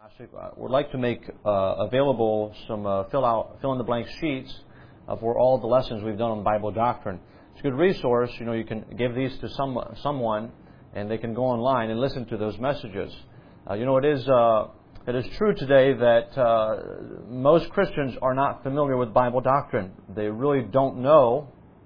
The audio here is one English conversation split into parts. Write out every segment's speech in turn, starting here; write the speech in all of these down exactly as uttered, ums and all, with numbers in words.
I would like to make uh, available some uh, fill out fill in the blank sheets uh, for all the lessons we've done on Bible doctrine. It's a good resource. You know, you can give these to some someone, and they can go online and listen to those messages. Uh, you know, it is uh, it is true today that uh, most Christians are not familiar with Bible doctrine. They really don't know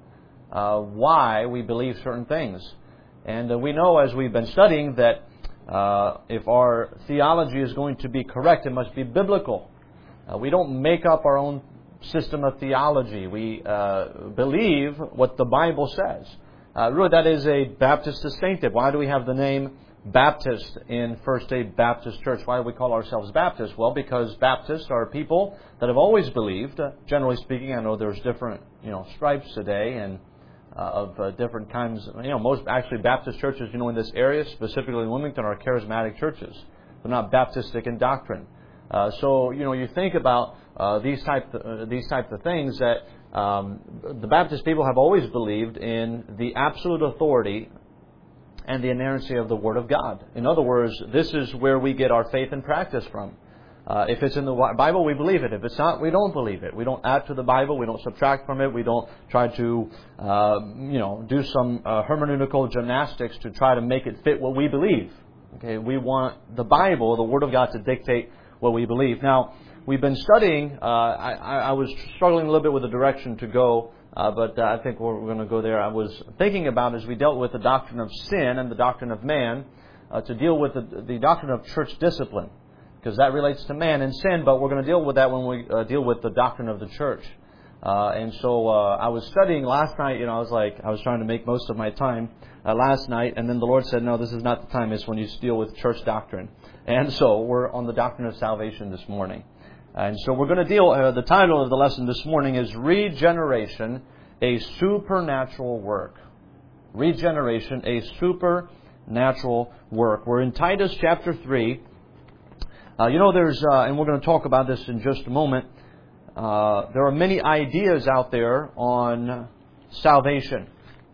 uh, why we believe certain things, and uh, we know as we've been studying that. Uh, if our theology is going to be correct, it must be biblical. Uh, we don't make up our own system of theology. We uh, believe what the Bible says. Uh, really, that is a Baptist distinctive. Why do we have the name Baptist in First Day Baptist Church? Why do we call ourselves Baptists? Well, because Baptists are people that have always believed. Uh, generally speaking, I know there's different, you know, stripes today and Uh, of uh, different kinds. You know, most actually Baptist churches, you know, in this area, specifically in Wilmington, are charismatic churches. They're not Baptistic in doctrine. Uh, so, you know, you think about uh, these type uh, these types of things that um, the Baptist people have always believed in the absolute authority and the inerrancy of the Word of God. In other words, this is where we get our faith and practice from. Uh, if it's in the Bible, we believe it. If it's not, we don't believe it. We don't add to the Bible. We don't subtract from it. We don't try to, uh, you know, do some uh, hermeneutical gymnastics to try to make it fit what we believe. Okay, we want the Bible, the Word of God, to dictate what we believe. Now, we've been studying. Uh, I, I was struggling a little bit with the direction to go, uh, but uh, I think we're, we're going to go there. I was thinking about as we dealt with the doctrine of sin and the doctrine of man, uh, to deal with the, the doctrine of church discipline. Because that relates to man and sin, but we're going to deal with that when we uh, deal with the doctrine of the church. Uh, and so uh, I was studying last night. You know, I was like, I was trying to make most of my time uh, last night, and then the Lord said, "No, this is not the time. It's when you deal with church doctrine." And so we're on the doctrine of salvation this morning. And so we're going to deal. Uh, the title of the lesson this morning is "Regeneration: A Supernatural Work." Regeneration: A Supernatural Work. We're in Titus chapter three. Uh, you know, there's, uh, and we're going to talk about this in just a moment, uh, there are many ideas out there on salvation.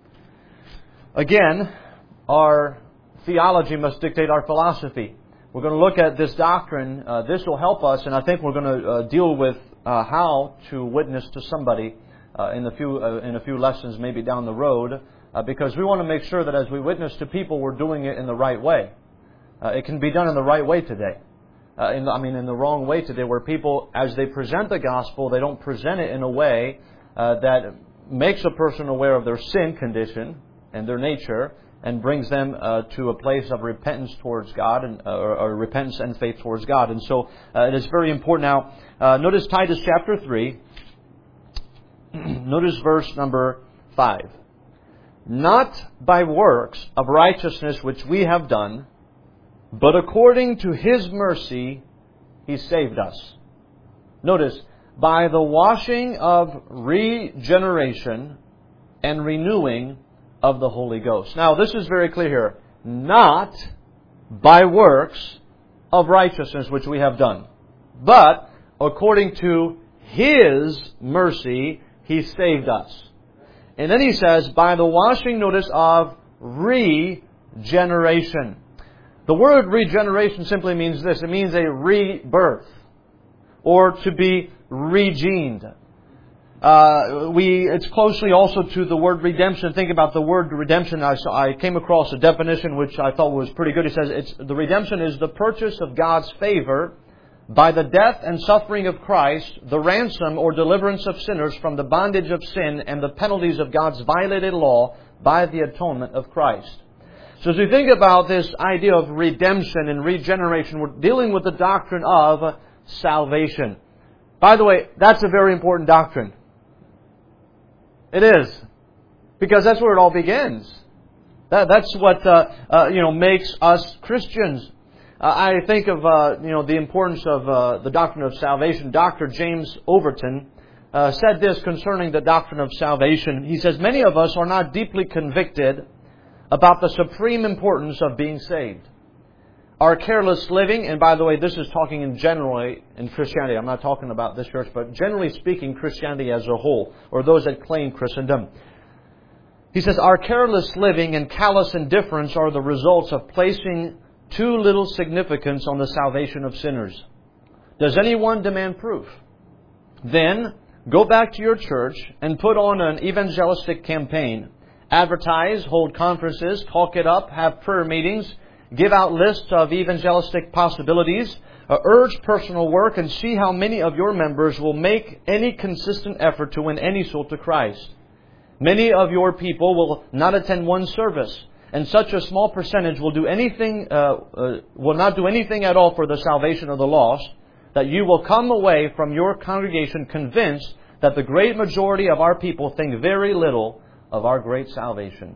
Again, our theology must dictate our philosophy. We're going to look at this doctrine. Uh, this will help us, and I think we're going to uh, deal with uh, how to witness to somebody uh, in a few uh, in a few lessons, maybe down the road, uh, because we want to make sure that as we witness to people, we're doing it in the right way. Uh, it can be done in the right way today. Uh, in the, I mean, in the wrong way today, where people, as they present the gospel, they don't present it in a way uh, that makes a person aware of their sin condition and their nature, and brings them uh, to a place of repentance towards God, and uh, or, or repentance and faith towards God. And so uh, it is very important. Now, uh, notice Titus chapter three. Notice verse number five. Not by works of righteousness which we have done, but according to His mercy, He saved us. Notice, by the washing of regeneration and renewing of the Holy Ghost. Now, this is very clear here. Not by works of righteousness which we have done, but according to His mercy, He saved us. And then he says, by the washing, notice, of regeneration. The word regeneration simply means this. It means a rebirth, or to be regened. Uh, we it's closely also to the word redemption. Think about the word redemption. I, saw, I came across a definition which I thought was pretty good. It says it's the redemption is the purchase of God's favor by the death and suffering of Christ, the ransom or deliverance of sinners from the bondage of sin and the penalties of God's violated law by the atonement of Christ. So as we think about this idea of redemption and regeneration, we're dealing with the doctrine of salvation. By the way, that's a very important doctrine. It is. Because that's where it all begins. That, that's what uh, uh, you know makes us Christians. Uh, I think of uh, you know the importance of uh, the doctrine of salvation. Doctor James Overton uh, said this concerning the doctrine of salvation. He says, many of us are not deeply convicted about the supreme importance of being saved. Our careless living, and by the way, this is talking in generally in Christianity. I'm not talking about this church, but generally speaking, Christianity as a whole, or those that claim Christendom. He says, our careless living and callous indifference are the results of placing too little significance on the salvation of sinners. Does anyone demand proof? Then go back to your church and put on an evangelistic campaign. Advertise, hold conferences, talk it up, have prayer meetings, give out lists of evangelistic possibilities, uh, urge personal work, and see how many of your members will make any consistent effort to win any soul to Christ. Many of your people will not attend one service, and such a small percentage will do anything, uh, uh, will not do anything at all for the salvation of the lost, that you will come away from your congregation convinced that the great majority of our people think very little of our great salvation.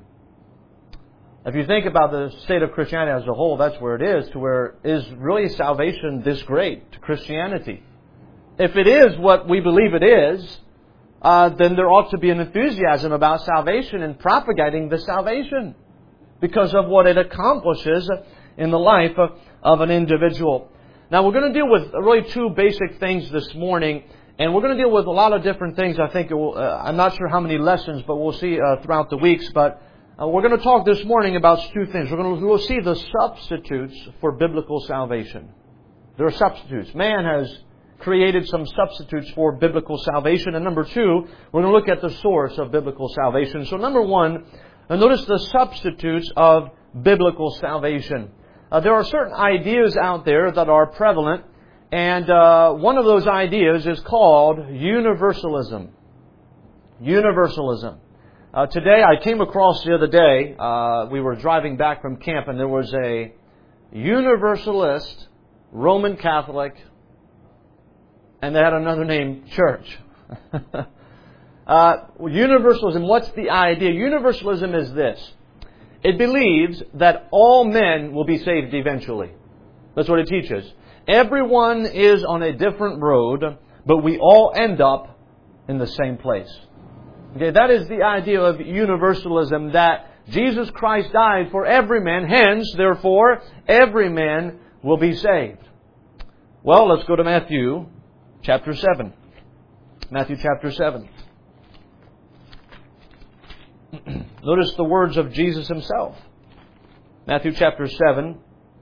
If you think about the state of Christianity as a whole, that's where it is, to where is really salvation this great to Christianity? If it is what we believe it is, uh, then there ought to be an enthusiasm about salvation and propagating the salvation because of what it accomplishes in the life of, of an individual. Now, we're going to deal with really two basic things this morning, and we're going to deal with a lot of different things. I think it will, uh, I'm not sure how many lessons, but we'll see uh, throughout the weeks. But uh, we're going to talk this morning about two things. We're going to we'll see the substitutes for biblical salvation. There are substitutes. Man has created some substitutes for biblical salvation. And number two, we're going to look at the source of biblical salvation. So number one, uh, notice the substitutes of biblical salvation. Uh, there are certain ideas out there that are prevalent, and uh, one of those ideas is called universalism. Universalism. Uh, today, I came across the other day, uh, we were driving back from camp, and there was a Universalist Roman Catholic, and they had another name, church. uh, universalism, what's the idea? Universalism is this. It believes that all men will be saved eventually. That's what it teaches. Everyone is on a different road, but we all end up in the same place. Okay, that is the idea of universalism, that Jesus Christ died for every man, hence, therefore, every man will be saved. Well, let's go to Matthew chapter seven. Matthew chapter seven. Notice the words of Jesus Himself. Matthew chapter seven.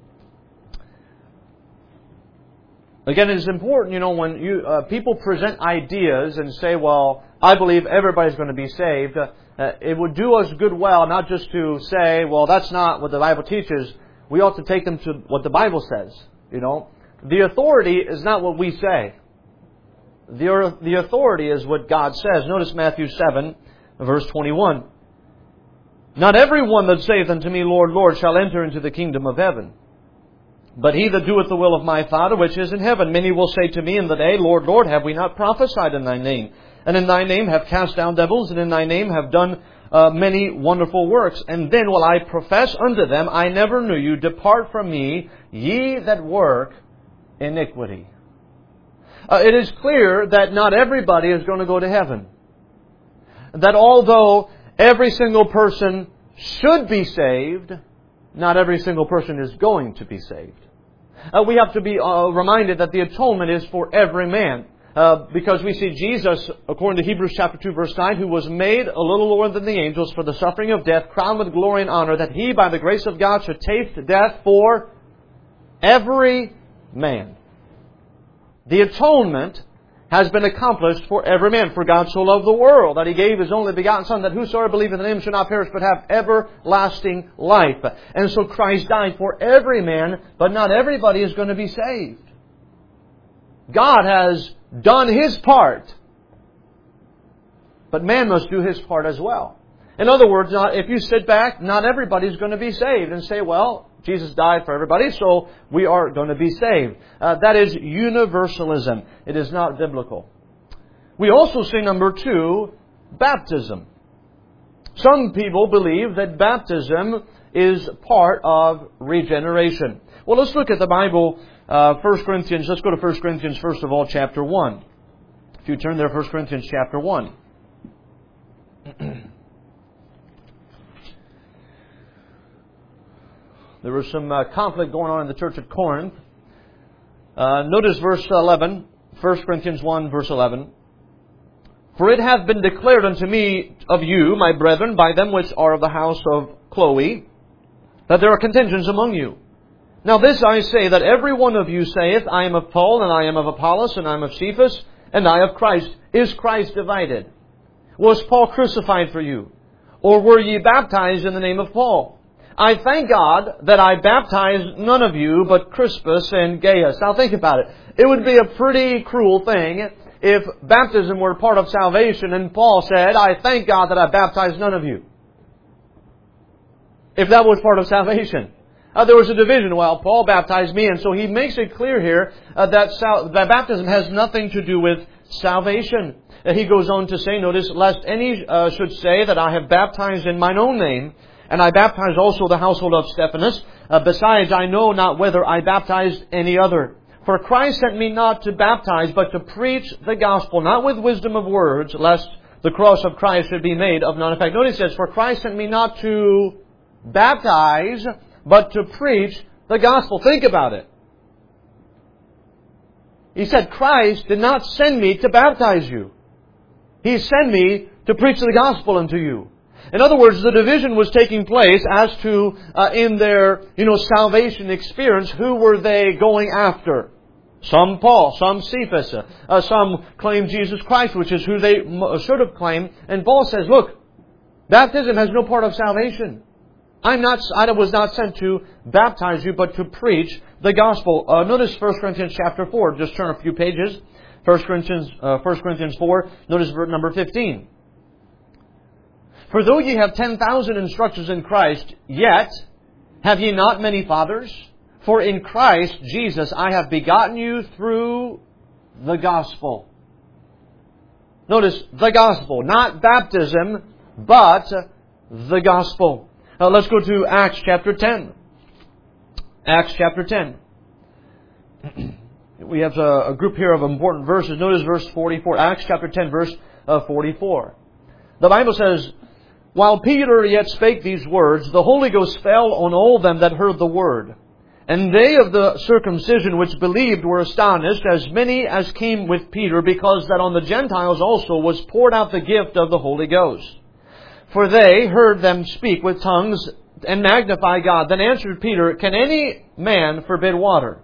Again, it is important, you know, when you uh, people present ideas and say, well, I believe everybody's going to be saved, uh, it would do us good well not just to say, well, that's not what the Bible teaches. We ought to take them to what the Bible says, you know. The authority is not what we say. The, the authority is what God says. Notice Matthew seven, verse twenty-one. Not everyone that saith unto me, Lord, Lord, shall enter into the kingdom of heaven, but he that doeth the will of my Father which is in heaven. Many will say to me in the day, Lord, Lord, have we not prophesied in Thy name? And in Thy name have cast down devils, and in Thy name have done uh, many wonderful works. And then will I profess unto them, I never knew you. Depart from me, ye that work iniquity. Uh, it is clear that not everybody is going to go to heaven. That although every single person should be saved, not every single person is going to be saved. Uh, we have to be uh, reminded that the atonement is for every man. Uh, because we see Jesus, according to Hebrews chapter two, verse nine, who was made a little lower than the angels for the suffering of death, crowned with glory and honor, that He, by the grace of God, should taste death for every man. The atonement has been accomplished for every man. For God so loved the world, that He gave His only begotten Son, that whosoever believeth in Him should not perish, but have everlasting life. And so Christ died for every man, but not everybody is going to be saved. God has done His part, but man must do his part as well. In other words, not, if you sit back, not everybody is going to be saved and say, well, Jesus died for everybody, so we are going to be saved. Uh, that is universalism. It is not biblical. We also see, number two, baptism. Some people believe that baptism is part of regeneration. Well, let's look at the Bible, uh, First Corinthians. Let's go to First Corinthians, first of all, chapter one. If you turn there, First Corinthians chapter one. There was some uh, conflict going on in the church at Corinth. Uh, notice verse eleven, First Corinthians one, verse eleven. For it hath been declared unto me of you, my brethren, by them which are of the house of Chloe, that there are contentions among you. Now this I say, that every one of you saith, I am of Paul, and I am of Apollos, and I am of Cephas, and I of Christ. Is Christ divided? Was Paul crucified for you? Or were ye baptized in the name of Paul? I thank God that I baptized none of you but Crispus and Gaius. Now think about it. It would be a pretty cruel thing if baptism were part of salvation and Paul said, I thank God that I baptized none of you. If that was part of salvation. Uh, there was a division. Well, Paul baptized me, and so he makes it clear here uh, that, sal- that baptism has nothing to do with salvation. Uh, he goes on to say, notice, lest any uh, should say that I have baptized in mine own name, and I baptized also the household of Stephanas. Uh, besides, I know not whether I baptized any other. For Christ sent me not to baptize, but to preach the gospel, not with wisdom of words, lest the cross of Christ should be made of none effect. Notice it says, for Christ sent me not to baptize, but to preach the gospel. Think about it. He said, Christ did not send me to baptize you. He sent me to preach the gospel unto you. In other words, the division was taking place as to, uh, in their, you know, salvation experience, who were they going after? Some Paul, some Cephas, uh, some claim Jesus Christ, which is who they should have claimed. And Paul says, look, baptism has no part of salvation. I'm not, I was not sent to baptize you, but to preach the gospel. Uh, notice First Corinthians chapter four. Just turn a few pages. First Corinthians, uh, First Corinthians four. Notice verse number fifteen. For though ye have ten thousand instructors in Christ, yet have ye not many fathers? For in Christ Jesus I have begotten you through the gospel. Notice the gospel, not baptism, but the gospel. Uh, let's go to Acts chapter ten. Acts chapter ten. We have a, a group here of important verses. Notice verse forty-four. Acts chapter ten, verse uh, forty-four. The Bible says, while Peter yet spake these words, the Holy Ghost fell on all them that heard the word. And they of the circumcision which believed were astonished, as many as came with Peter, because that on the Gentiles also was poured out the gift of the Holy Ghost. For they heard them speak with tongues and magnify God. Then answered Peter, can any man forbid water,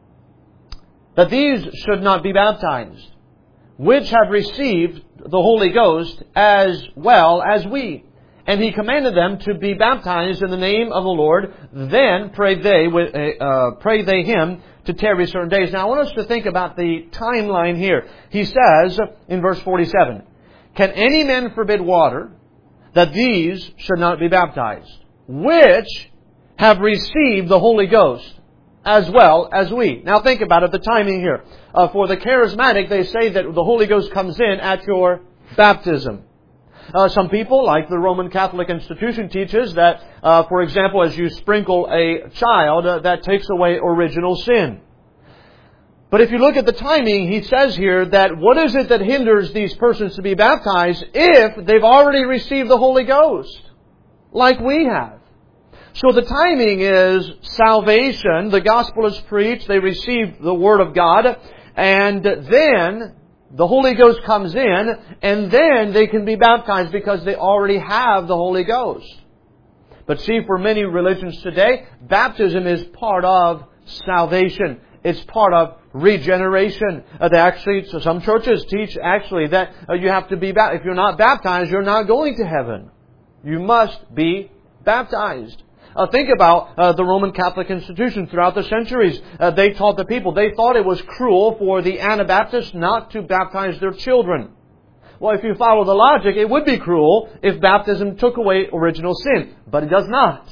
that these should not be baptized, which have received the Holy Ghost as well as we? And he commanded them to be baptized in the name of the Lord. Then prayed they, uh, prayed they him to tarry certain days. Now I want us to think about the timeline here. He says in verse forty-seven, can any man forbid water, that these should not be baptized, which have received the Holy Ghost as well as we? Now think about it, the timing here. Uh, for the charismatic, they say that the Holy Ghost comes in at your baptism. Uh, some people, like the Roman Catholic institution, teaches that, uh, for example, as you sprinkle a child, uh, that takes away original sin. But if you look at the timing, he says here that what is it that hinders these persons to be baptized if they've already received the Holy Ghost, like we have? So the timing is salvation. The gospel is preached. They receive the Word of God. And then the Holy Ghost comes in, and then they can be baptized because they already have the Holy Ghost. But see, for many religions today, baptism is part of salvation. It's part of regeneration. Uh, they actually, so some churches teach actually that uh, you have to be baptized. If you're not baptized, you're not going to heaven. You must be baptized. Uh, think about uh, the Roman Catholic institution throughout the centuries. Uh, they taught the people, they thought it was cruel for the Anabaptists not to baptize their children. Well, if you follow the logic, it would be cruel if baptism took away original sin. But it does not.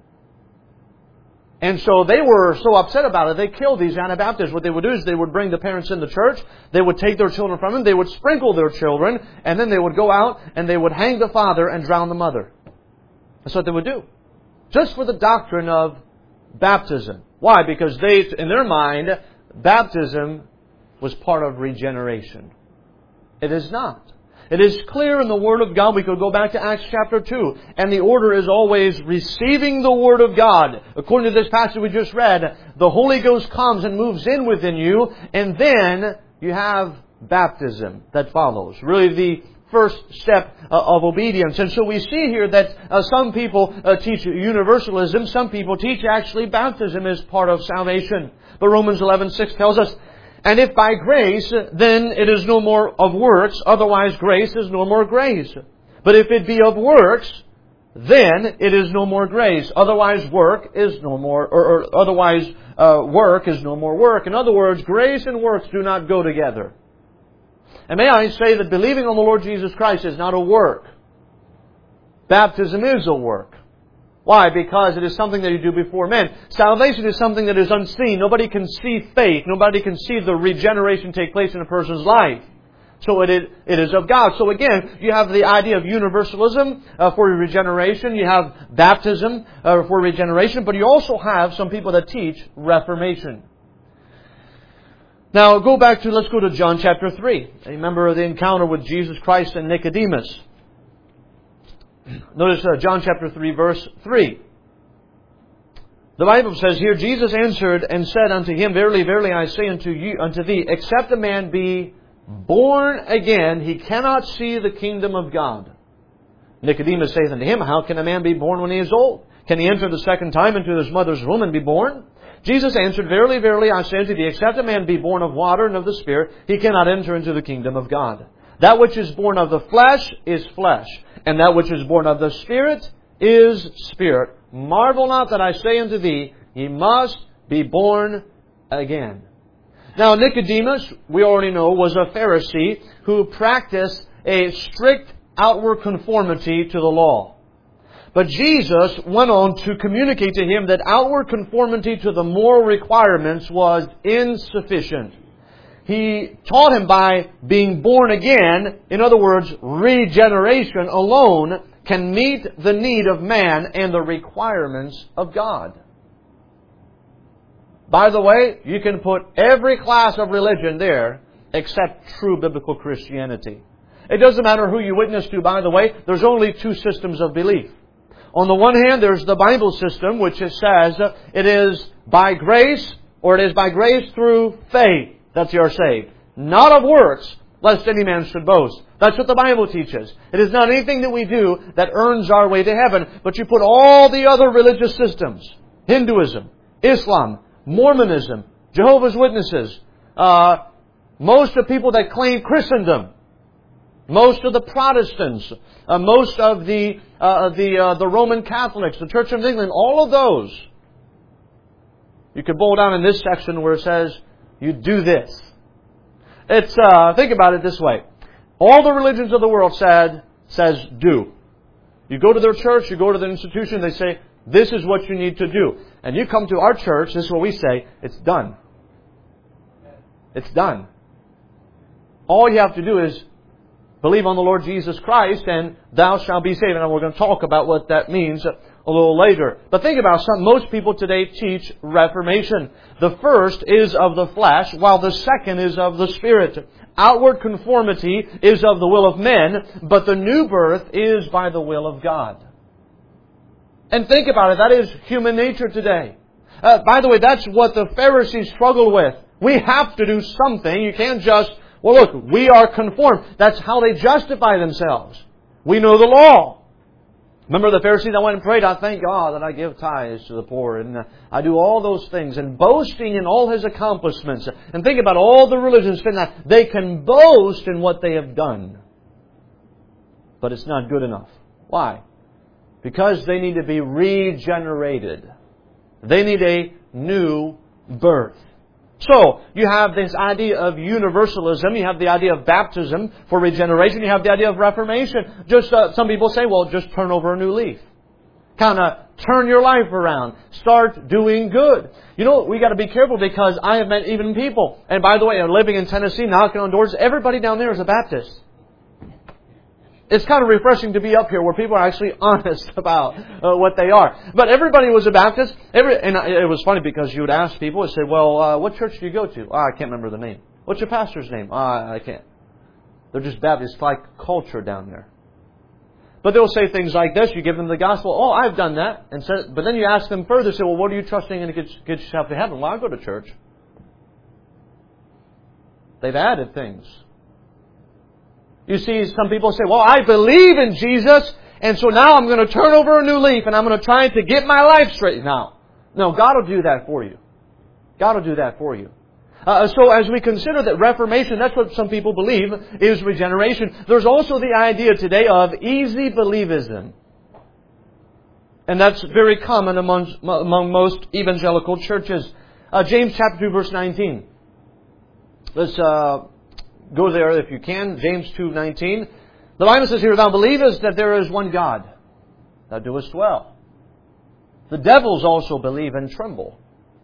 And so they were so upset about it, they killed these Anabaptists. What they would do is they would bring the parents in the church, they would take their children from them, they would sprinkle their children, and then they would go out and they would hang the father and drown the mother. That's what they would do. Just for the doctrine of baptism. Why? Because they, in their mind, baptism was part of regeneration. It is not. It is clear in the Word of God. We could go back to Acts chapter two. And the order is always receiving the Word of God. According to this passage we just read, the Holy Ghost comes and moves in within you. And then you have baptism that follows. Really the first step uh, of obedience. And so we see here that uh, some people uh, teach universalism. Some people teach actually baptism is part of salvation. But Romans eleven six tells us, and if by grace, then it is no more of works. Otherwise grace is no more grace. But if it be of works, then it is no more grace. Otherwise work is no more, or, or otherwise uh, work is no more work. In other words, grace and works do not go together. And may I say that believing on the Lord Jesus Christ is not a work. Baptism is a work. Why? Because it is something that you do before men. Salvation is something that is unseen. Nobody can see faith. Nobody can see the regeneration take place in a person's life. So it is, it is of God. So again, you have the idea of universalism uh, for regeneration. You have baptism uh, for regeneration. But you also have some people that teach Reformation. Now go back to, let's go to John chapter three. Remember the encounter with Jesus Christ and Nicodemus. Notice uh, John chapter three verse three. The Bible says here, Jesus answered and said unto him, Verily, verily, I say unto you, unto thee, except a man be born again, he cannot see the kingdom of God. Nicodemus saith unto him, How can a man be born when he is old? Can he enter the second time into his mother's womb and be born? Jesus answered, Verily, verily, I say unto thee, except a man be born of water and of the Spirit, he cannot enter into the kingdom of God. That which is born of the flesh is flesh, and that which is born of the Spirit is spirit. Marvel not that I say unto thee, ye must be born again. Now Nicodemus, we already know, was a Pharisee who practiced a strict outward conformity to the law. But Jesus went on to communicate to him that outward conformity to the moral requirements was insufficient. He taught him by being born again, in other words, regeneration alone, can meet the need of man and the requirements of God. By the way, you can put every class of religion there except true biblical Christianity. It doesn't matter who you witness to, by the way. There's only two systems of belief. On the one hand, there's the Bible system, which it says it is by grace, or it is by grace through faith that you are saved. Not of works, lest any man should boast. That's what the Bible teaches. It is not anything that we do that earns our way to heaven, but you put all the other religious systems, Hinduism, Islam, Mormonism, Jehovah's Witnesses, uh, most of people that claim Christendom, most of the Protestants, uh, most of the uh, the uh, the Roman Catholics, the Church of England, all of those. You could boil down in this section where it says, you do this. It's uh, think about it this way. All the religions of the world said says do. You go to their church, you go to their institution, they say, this is what you need to do. And you come to our church, this is what we say, it's done. It's done. All you have to do is believe on the Lord Jesus Christ and thou shalt be saved. And we're going to talk about what that means a little later. But think about something. Most people today teach Reformation. The first is of the flesh, while the second is of the Spirit. Outward conformity is of the will of men, but the new birth is by the will of God. And think about it. That is human nature today. Uh, by the way, that's what the Pharisees struggled with. We have to do something. You can't just, well, look, we are conformed. That's how they justify themselves. We know the law. Remember the Pharisees that went and prayed, I thank God that I give tithes to the poor and uh, I do all those things, and boasting in all His accomplishments. And think about all the religions that they can boast in what they have done. But it's not good enough. Why? Because they need to be regenerated. They need a new birth. So, you have this idea of universalism, you have the idea of baptism for regeneration, you have the idea of reformation. Just uh, some people say, well, just turn over a new leaf. Kind of turn your life around. Start doing good. You know, we got to be careful because I have met even people, and by the way, I'm living in Tennessee, knocking on doors, everybody down there is a Baptist. It's kind of refreshing to be up here where people are actually honest about uh, what they are. But everybody was a Baptist. Every, and it was funny because you would ask people and say, well, uh, what church do you go to? Oh, I can't remember the name. What's your pastor's name? Oh, I can't. They're just Baptists. It's like culture down there. But they'll say things like this. You give them the gospel. Oh, I've done that. And so, but then you ask them further. Say, well, what are you trusting in to get, get yourself to heaven? Well, I go to church. They've added things. You see, some people say, well, I believe in Jesus, and so now I'm going to turn over a new leaf and I'm going to try to get my life straight now. No, God will do that for you. God will do that for you. Uh, so as we consider that Reformation, that's what some people believe, is regeneration. There's also the idea today of easy believism. And that's very common among, among most evangelical churches. Uh, James chapter two verse nineteen. Let's uh, go there if you can. James two nineteen. The Bible says here, Thou believest that there is one God. Thou doest well. The devils also believe and tremble.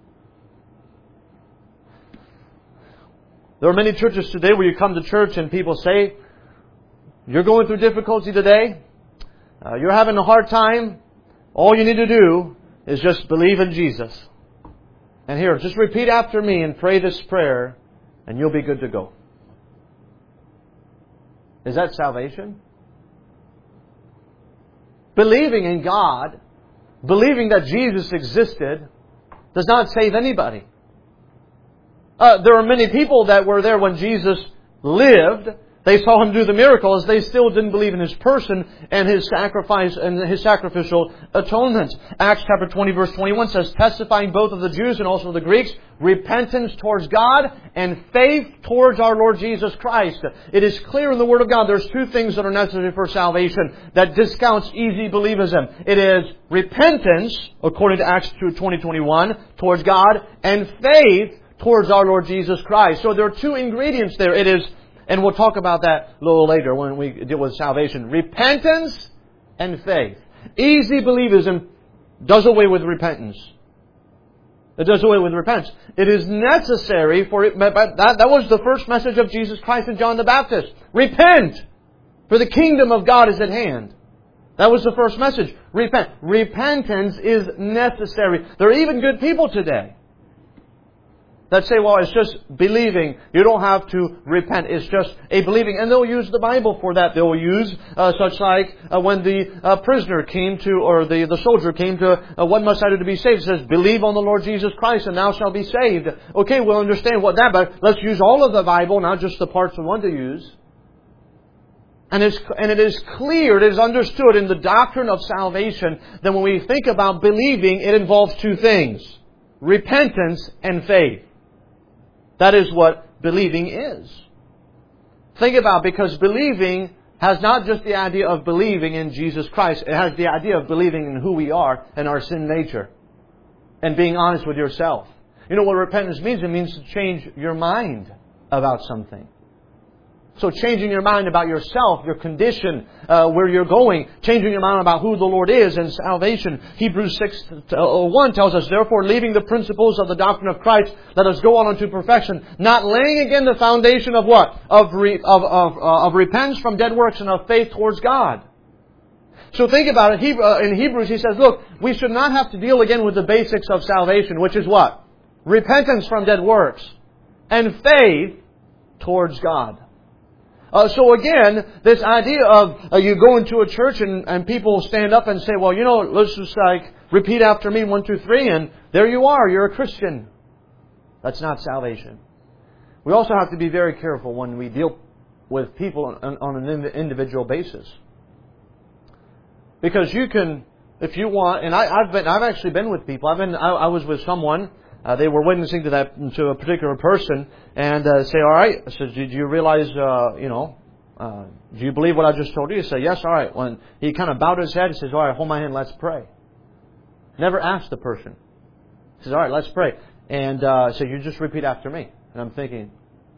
There are many churches today where you come to church and people say, you're going through difficulty today. Uh, you're having a hard time. All you need to do is just believe in Jesus. And here, just repeat after me and pray this prayer and you'll be good to go. Is that salvation? Believing in God, believing that Jesus existed, does not save anybody. Uh, there are many people that were there when Jesus lived. They saw Him do the miracles. They still didn't believe in His person and His sacrifice and His sacrificial atonement. Acts chapter twenty verse twenty-one says, testifying both of the Jews and also of the Greeks, repentance towards God and faith towards our Lord Jesus Christ. It is clear in the Word of God there's two things that are necessary for salvation that discounts easy believism. It is repentance, according to Acts two twenty twenty-one, towards God, and faith towards our Lord Jesus Christ. So there are two ingredients there. It is, and we'll talk about that a little later when we deal with salvation, repentance and faith. Easy believism does away with repentance. It does away with repentance. It is necessary for it, but that, that was the first message of Jesus Christ and John the Baptist. Repent, for the kingdom of God is at hand. That was the first message. Repent. Repentance is necessary. There are even good people today that say, well, it's just believing. You don't have to repent. It's just a believing. And they'll use the Bible for that. They'll use uh, such like uh, when the uh, prisoner came to, or the, the soldier came to, uh, what must I do to be saved? It says, believe on the Lord Jesus Christ and thou shalt be saved. Okay, we'll understand what that, but let's use all of the Bible, not just the parts we want to use. And, it's, and it is clear, it is understood in the doctrine of salvation that when we think about believing, it involves two things. Repentance and faith. That is what believing is. Think about it, because believing has not just the idea of believing in Jesus Christ. It has the idea of believing in who we are and our sin nature. And being honest with yourself. You know what repentance means? It means to change your mind about something. So changing your mind about yourself, your condition, uh, where you're going, changing your mind about who the Lord is and salvation. Hebrews six one tells us, therefore, leaving the principles of the doctrine of Christ, let us go on unto perfection, not laying again the foundation of what? Of, re, of, of, uh, of repentance from dead works and of faith towards God. So think about it. He, uh, in Hebrews, he says, look, we should not have to deal again with the basics of salvation, which is what? Repentance from dead works and faith towards God. Uh, so again, this idea of uh, you go into a church and, and people stand up and say, well, you know, let's just like repeat after me, one, two, three, and there you are, you're a Christian. That's not salvation. We also have to be very careful when we deal with people on, on an individual basis. Because you can, if you want, and I, I've been, I've actually been with people. I've been, I, I was with someone. Uh, they were witnessing to that to a particular person, and uh, say, "All right." I said, "Do you realize, uh, you know, uh, do you believe what I just told you?" He said, "Yes." All right. When he kind of bowed his head, he says, "All right, hold my hand. Let's pray." Never asked the person. He says, "All right, let's pray." And uh, so you just repeat after me. And I'm thinking,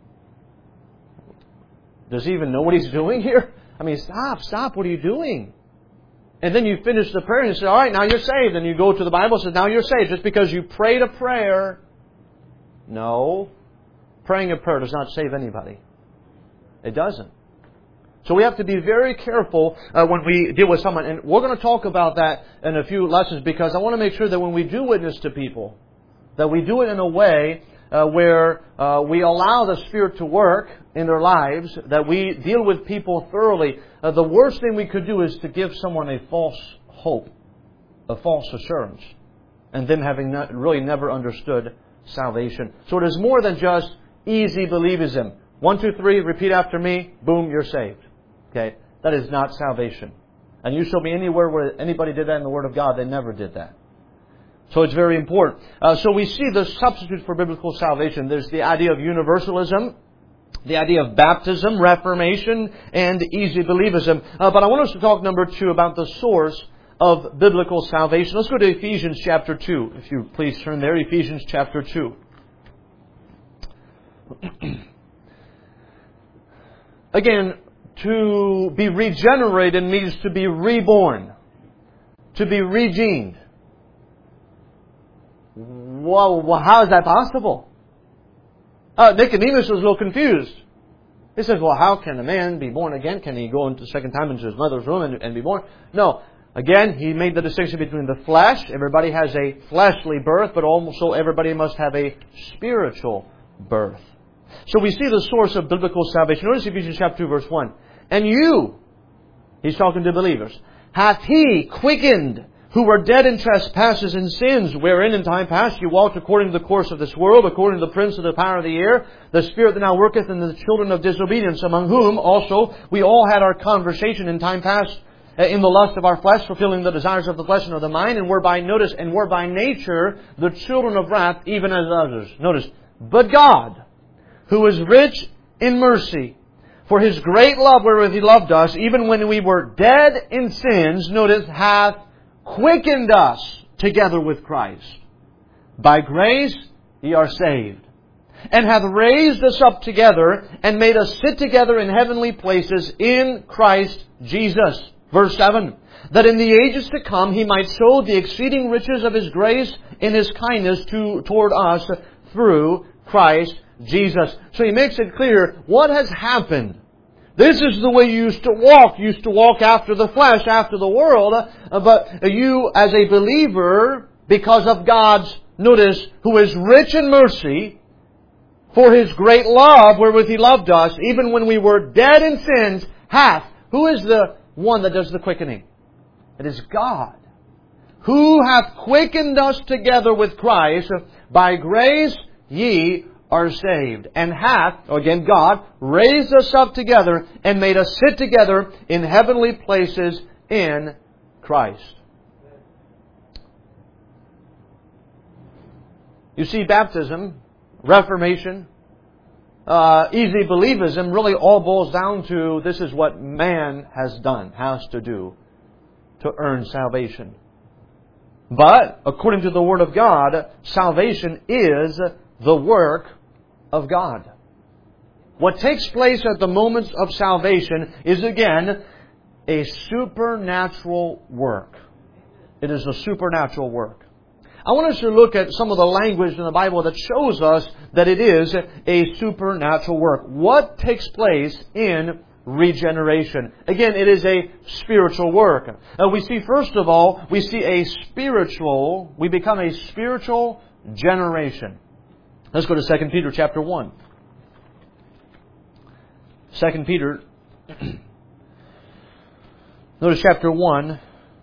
does he even know what he's doing here? I mean, stop, stop. What are you doing? And then you finish the prayer and you say, all right, now you're saved. And you go to the Bible and say, now you're saved. Just because you prayed a prayer. No. Praying a prayer does not save anybody. It doesn't. So we have to be very careful uh, when we deal with someone. And we're going to talk about that in a few lessons, because I want to make sure that when we do witness to people, that we do it in a way uh, where uh, we allow the Spirit to work in their lives, that we deal with people thoroughly. Uh, the worst thing we could do is to give someone a false hope, a false assurance, and them having not, really never understood salvation. So it is more than just easy believism. One, two, three, repeat after me, boom, you're saved. Okay? That is not salvation. And you show me anywhere where anybody did that in the Word of God, they never did that. So it's very important. Uh, so we see the substitute for biblical salvation. There's the idea of universalism, the idea of baptism, reformation, and easy believism. Uh, but I want us to talk, number two, about the source of biblical salvation. Let's go to Ephesians chapter two. If you please turn there, Ephesians chapter two. Again, to be regenerated means to be reborn, to be regened. Well, how is that possible? Uh, Nicodemus was a little confused. He says, well, how can a man be born again? Can he go into the second time into his mother's womb and, and be born? No. Again, he made the distinction between the flesh. Everybody has a fleshly birth, but also everybody must have a spiritual birth. So we see the source of biblical salvation. Notice Ephesians chapter two, verse one. And you, he's talking to believers, hath He quickened, who were dead in trespasses and sins, wherein in time past you walked according to the course of this world, according to the prince of the power of the air, the spirit that now worketh in the children of disobedience, among whom also we all had our conversation in time past, in the lust of our flesh, fulfilling the desires of the flesh and of the mind, and were by notice and were by nature the children of wrath, even as others. Notice, but God, who is rich in mercy, for His great love wherewith He loved us, even when we were dead in sins, notice, hath quickened us together with Christ. By grace ye are saved, and hath raised us up together, and made us sit together in heavenly places in Christ Jesus. Verse seven, that in the ages to come He might show the exceeding riches of His grace in His kindness to, toward us through Christ Jesus. So He makes it clear what has happened. This is the way you used to walk. You used to walk after the flesh, after the world. But you, as a believer, because of God's, notice, who is rich in mercy, for His great love wherewith He loved us, even when we were dead in sins, hath. Who is the one that does the quickening? It is God. Who hath quickened us together with Christ, by grace ye are saved, and hath, again God, raised us up together and made us sit together in heavenly places in Christ. You see, baptism, reformation, uh, easy believism really all boils down to this is what man has done, has to do to earn salvation. But, according to the Word of God, salvation is the work of God. What takes place at the moment of salvation is again a supernatural work. It is a supernatural work. I want us to look at some of the language in the Bible that shows us that it is a supernatural work. What takes place in regeneration? Again, it is a spiritual work. Uh, we see, first of all, we see a spiritual, we become a spiritual generation. Let's go to Second Peter chapter one. Second Peter, notice chapter one.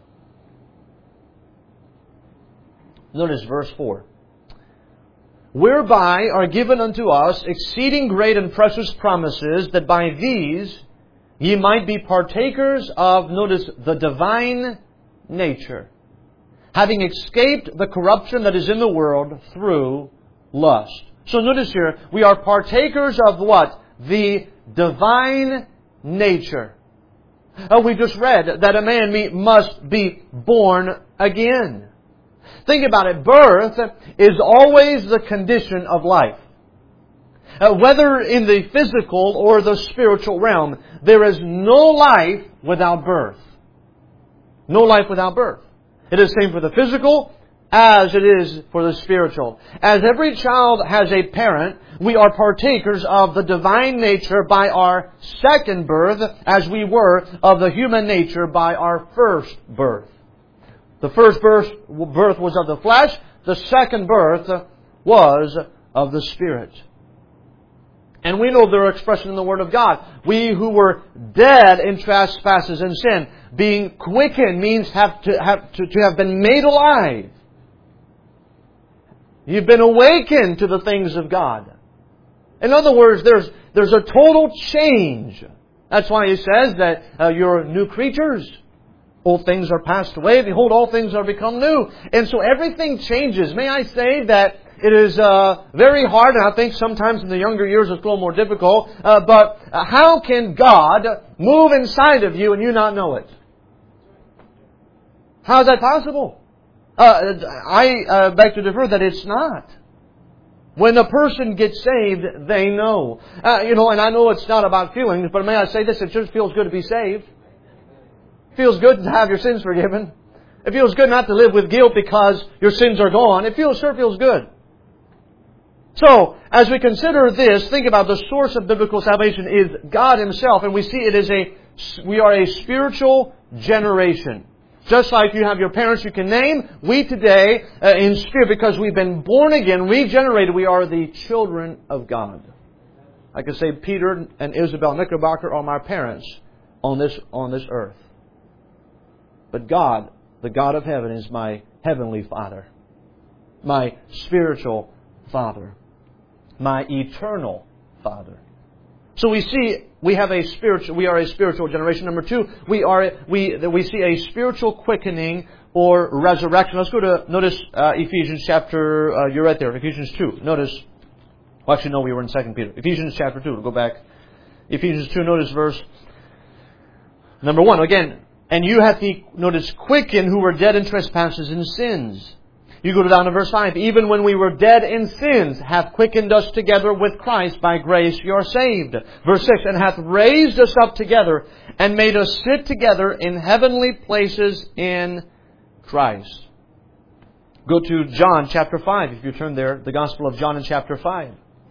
Notice verse four. Whereby are given unto us exceeding great and precious promises, that by these ye might be partakers of, notice, the divine nature, having escaped the corruption that is in the world through lust. So notice here, we are partakers of what? The divine nature. Uh, we just read that a man must be born again. Think about it. Birth is always the condition of life. Uh, whether in the physical or the spiritual realm, there is no life without birth. No life without birth. It is the same for the physical as it is for the spiritual. As every child has a parent, we are partakers of the divine nature by our second birth, as we were of the human nature by our first birth. The first birth, birth was of the flesh. The second birth was of the Spirit. And we know their expression in the Word of God. We who were dead in trespasses and sin, being quickened means have to have to, to have been made alive. You've been awakened to the things of God. In other words, there's there's a total change That's why He says that uh, you're new creatures. Old things are passed away. Behold, all things are become new. And so everything changes. May I say that it is uh, very hard, and I think sometimes in the younger years it's a little more difficult, uh, but uh, how can God move inside of you and you not know it? How is that possible? Uh, I uh, beg to differ that it's not. When a person gets saved, they know. Uh, you know, and I know it's not about feelings, but may I say this, it just feels good to be saved. It feels good to have your sins forgiven. It feels good not to live with guilt because your sins are gone. It feels sure feels good. So, as we consider this, think about the source of biblical salvation is God Himself, and we see it is a, we are a spiritual generation. Just like you have your parents you can name, we today, uh, in spirit, because we've been born again, regenerated, we are the children of God. I can say Peter and Isabel Knickerbocker are my parents on this, on this earth. But God, the God of heaven, is my heavenly Father. My spiritual Father. My eternal Father. So we see we have a spiritual. We are a spiritual generation. Number two, we are we we see a spiritual quickening or resurrection. Let's go to notice uh, Ephesians chapter. Uh, you're right there, Ephesians two. Notice. Well, actually, no, we were in Second Peter. Ephesians chapter two. We'll go back. Ephesians two. Notice verse number one again. And you hath He, notice, quickened who were dead in trespasses and sins. You go down to verse five. Even when we were dead in sins, hath quickened us together with Christ. By grace you are saved. Verse six. And hath raised us up together and made us sit together in heavenly places in Christ. Go to John chapter five. If you turn there, the Gospel of John in chapter five.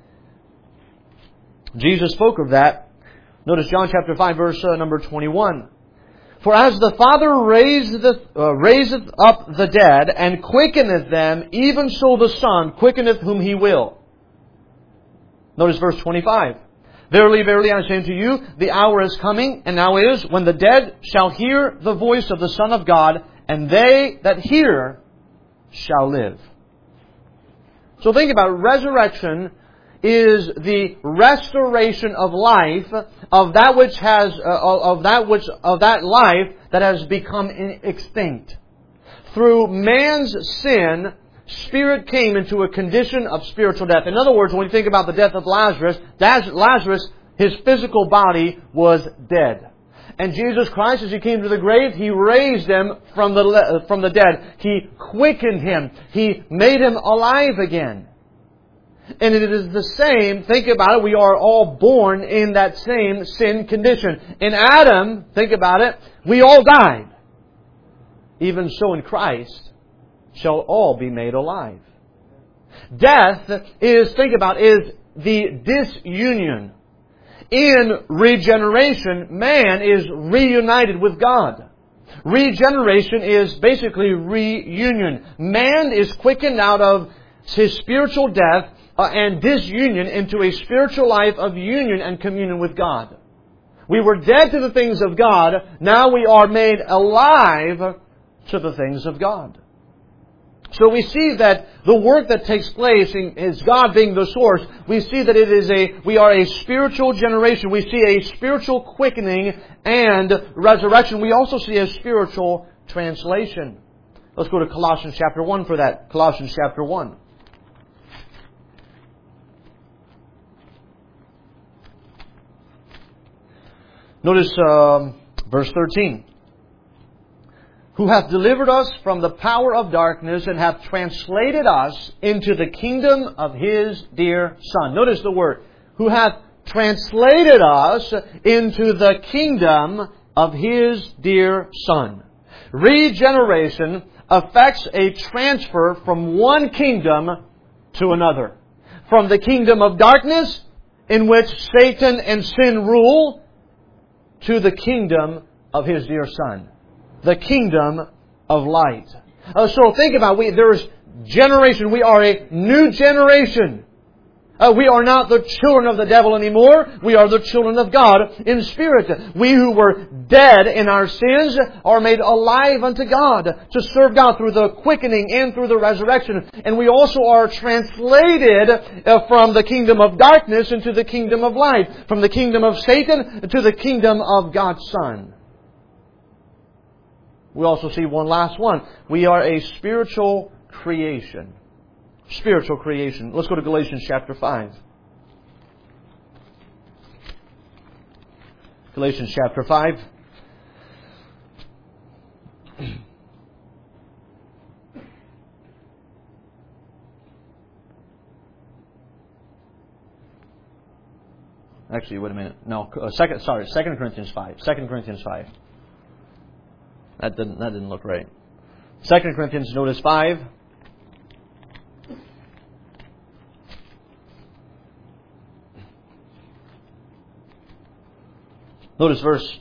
Jesus spoke of that. Notice John chapter five, verse uh, number twenty-one. For as the Father raiseth, uh, raiseth up the dead, and quickeneth them, even so the Son quickeneth whom He will. Notice verse twenty-five. Verily, verily, I say unto you, the hour is coming, and now is, when the dead shall hear the voice of the Son of God, and they that hear shall live. So think about it. Resurrection is the restoration of life of that which has uh, of that which of that life that has become extinct. Through man's sin, spirit came into a condition of spiritual death. In other words, when you think about the death of Lazarus, Lazarus, his physical body was dead. And Jesus Christ, as He came to the grave, He raised Him from the from the dead. He quickened Him. He made Him alive again. And it is the same, think about it, we are all born in that same sin condition. In Adam, think about it, we all died. Even so in Christ shall all be made alive. Death is, think about, is the disunion. In regeneration, man is reunited with God. Regeneration is basically reunion. Man is quickened out of his spiritual death Uh, and disunion into a spiritual life of union and communion with God. We were dead to the things of God. Now we are made alive to the things of God. So we see that the work that takes place is God being the source. We see that it is a, we are a spiritual generation. We see a spiritual quickening and resurrection. We also see a spiritual translation. Let's go to Colossians chapter one for that. Colossians chapter one. Notice um, verse thirteen. Who hath delivered us from the power of darkness and hath translated us into the kingdom of His dear Son. Notice the word. Who hath translated us into the kingdom of His dear Son. Regeneration affects a transfer from one kingdom to another. From the kingdom of darkness, in which Satan and sin rule, to the kingdom of His dear Son. The kingdom of light. Uh, so think about it. We, there is generation. We are a new generation. Uh, we are not the children of the devil anymore. We are the children of God in spirit. We who were dead in our sins are made alive unto God to serve God through the quickening and through the resurrection. And we also are translated uh, from the kingdom of darkness into the kingdom of light. From the kingdom of Satan to the kingdom of God's Son. We also see one last one. We are a spiritual creation. Spiritual creation. Let's go to Galatians chapter five. Galatians chapter five. Actually, wait a minute. No, uh, second. Sorry, Second Corinthians five. Second Corinthians five. That didn't. That didn't look right. Second Corinthians, notice five. Notice verse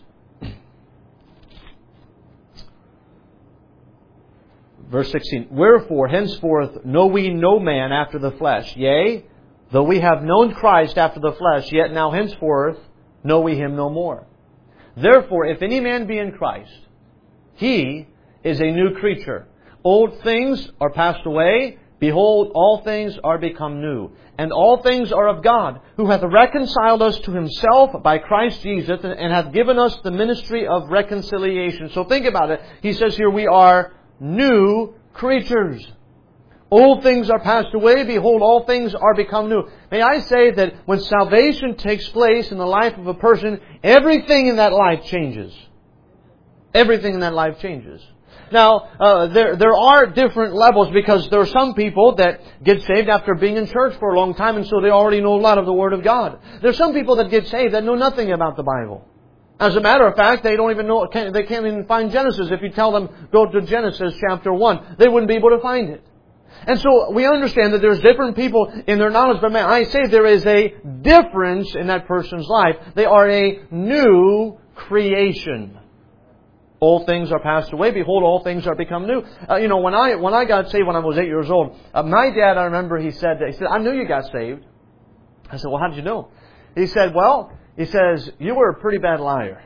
verse sixteen. Wherefore, henceforth, know we no man after the flesh. Yea, though we have known Christ after the flesh, yet now henceforth know we Him no more. Therefore, if any man be in Christ, he is a new creature. Old things are passed away. Behold, all things are become new. And all things are of God, who hath reconciled us to Himself by Christ Jesus, and hath given us the ministry of reconciliation. So think about it. He says here, we are new creatures. Old things are passed away. Behold, all things are become new. May I say that when salvation takes place in the life of a person, everything in that life changes. Everything in that life changes. Now, uh, there there are different levels, because there are some people that get saved after being in church for a long time, and so they already know a lot of the Word of God. There are some people that get saved that know nothing about the Bible. As a matter of fact, they don't even know, can't, they can't even find Genesis. If you tell them, go to Genesis chapter one, they wouldn't be able to find it. And so we understand that there's different people in their knowledge, but man, I say there is a difference in that person's life. They are a new creation. Old things are passed away. Behold, all things are become new. Uh, you know, when I when I got saved when I was eight years old, uh, my dad, I remember he said, he said, I knew you got saved. I said, well, how did you know? He said, well, he says, you were a pretty bad liar.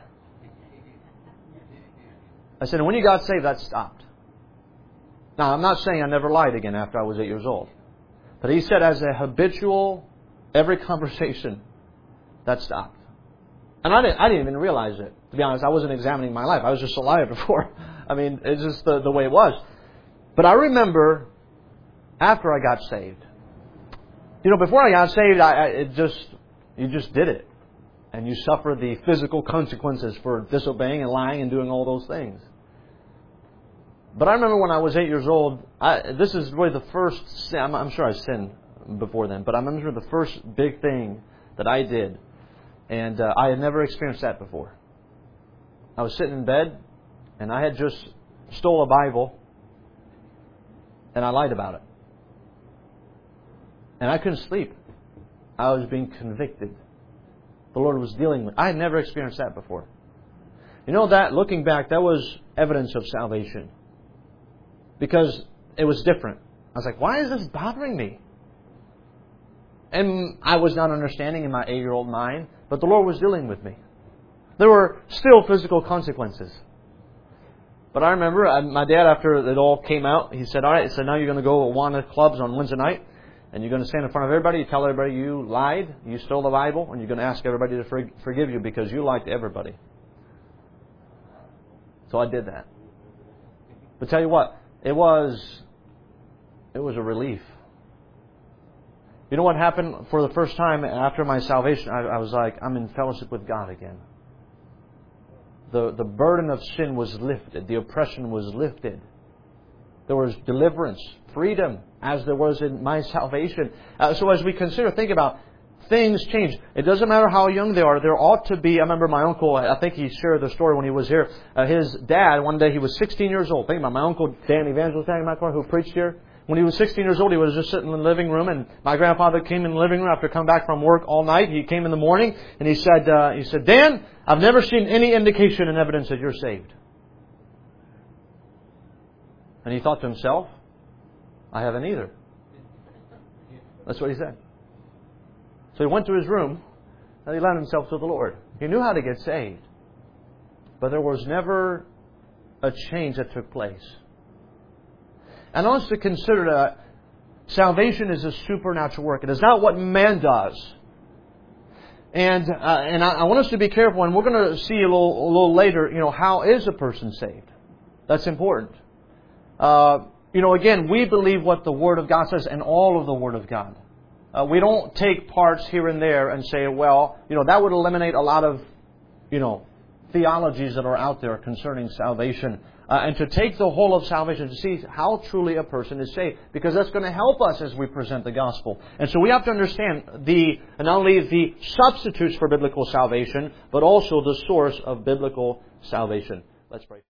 I said, and when you got saved, that stopped. Now, I'm not saying I never lied again after I was eight years old. But he said, as a habitual, every conversation, that stopped. And I didn't, I didn't even realize it. To be honest, I wasn't examining my life. I was just a liar before. I mean, it's just the, the way it was. But I remember after I got saved. You know, before I got saved, I, I it just you just did it. And you suffer the physical consequences for disobeying and lying and doing all those things. But I remember when I was eight years old, I, this is really the first sin. I'm, I'm sure I sinned before then, but I remember the first big thing that I did. And uh, I had never experienced that before. I was sitting in bed, and I had just stole a Bible, and I lied about it. And I couldn't sleep. I was being convicted. The Lord was dealing with me. I had never experienced that before. You know that, looking back, that was evidence of salvation. Because it was different. I was like, why is this bothering me? And I was not understanding in my eight-year-old mind, but the Lord was dealing with me. There were still physical consequences. But I remember I, my dad, after it all came out, he said, all right, so now you're going to go to Awana clubs on Wednesday night, and you're going to stand in front of everybody, you tell everybody you lied, you stole the Bible, and you're going to ask everybody to for, forgive you because you lied to everybody. So I did that. But tell you what, it was, it was a relief. You know what happened for the first time after my salvation? I, I was like, I'm in fellowship with God again. The, the burden of sin was lifted. The oppression was lifted. There was deliverance, freedom, as there was in my salvation. Uh, so as we consider, think about, things change. It doesn't matter how young they are. There ought to be, I remember my uncle, I think he shared the story when he was here. Uh, his dad, one day he was sixteen years old. Think about my uncle, Dan Evangelist, who preached here. When he was sixteen years old, he was just sitting in the living room, and my grandfather came in the living room after coming back from work all night. He came in the morning, and he said, uh, he said, Dan, I've never seen any indication and evidence that you're saved. And he thought to himself, I haven't either. That's what he said. So he went to his room and he led himself to the Lord. He knew how to get saved. But there was never a change that took place. And I want us to consider that salvation is a supernatural work. It is not what man does. And uh, and I, I want us to be careful, and we're going to see a little, a little later, you know, how is a person saved? That's important. Uh, you know, again, we believe what the Word of God says and all of the Word of God. Uh, we don't take parts here and there and say, well, you know, that would eliminate a lot of, you know, theologies that are out there concerning salvation. Uh, and to take the whole of salvation to see how truly a person is saved. Because that's going to help us as we present the gospel. And so we have to understand the not only the substitutes for biblical salvation, but also the source of biblical salvation. Let's pray.